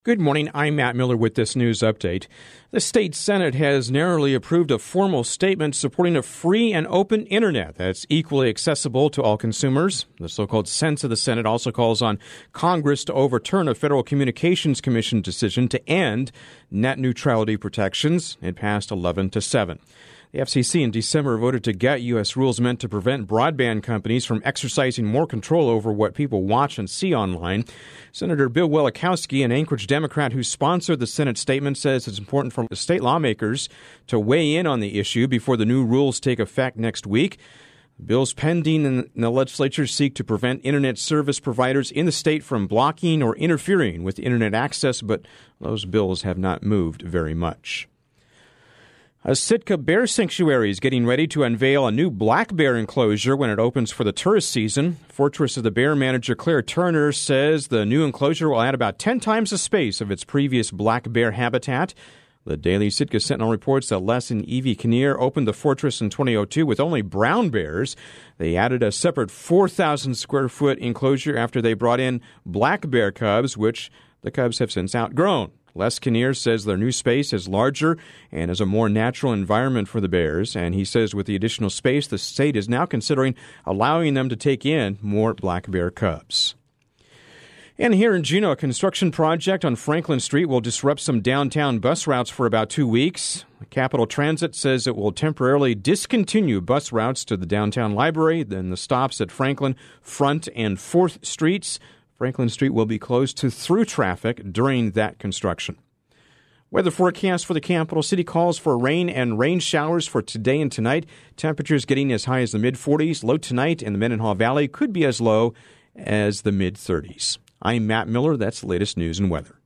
Good morning. I'm Matt Miller with this news update. The state Senate has narrowly approved a formal statement supporting a free and open internet that's equally accessible to all consumers. The so-called sense of the Senate also calls on Congress to overturn a Federal Communications Commission decision to end net neutrality protections. It passed 11-7. The FCC in December voted to gut U.S. rules meant to prevent broadband companies from exercising more control over what people watch and see online. Senator Bill Wielechowski, an Anchorage Democrat who sponsored the Senate statement, says it's important for state lawmakers to weigh in on the issue before the new rules take effect next week. Bills pending in the legislature seek to prevent internet service providers in the state from blocking or interfering with internet access, but those bills have not moved very much. A Sitka Bear Sanctuary is getting ready to unveil a new black bear enclosure when it opens for the tourist season. Fortress of the Bear manager Claire Turner says the new enclosure will add about 10 times the space of its previous black bear habitat. The Daily Sitka Sentinel reports that Les and Evie Kinnear opened the fortress in 2002 with only brown bears. They added a separate 4,000-square-foot enclosure after they brought in black bear cubs, which the cubs have since outgrown. Les Kinnear says their new space is larger and is a more natural environment for the bears, and he says with the additional space, the state is now considering allowing them to take in more black bear cubs. And here in Juneau, a construction project on Franklin Street will disrupt some downtown bus routes for about 2 weeks. Capital Transit says it will temporarily discontinue bus routes to the downtown library, then the stops at Franklin, Front, and 4th Streets. Franklin Street will be closed to through traffic during that construction. Weather forecast for the capital city calls for rain and rain showers for today and tonight. Temperatures getting as high as the mid-40s. Low tonight in the Mendenhall Valley could be as low as the mid-30s. I'm Matt Miller. That's the latest news and weather.